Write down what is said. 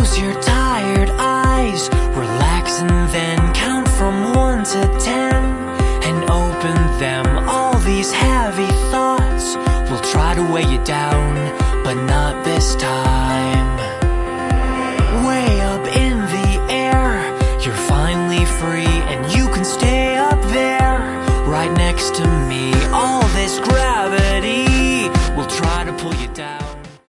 Close your tired eyes, relax and then count from 1 to 10 and open them. All these heavy thoughts will try to weigh you down, but not this time.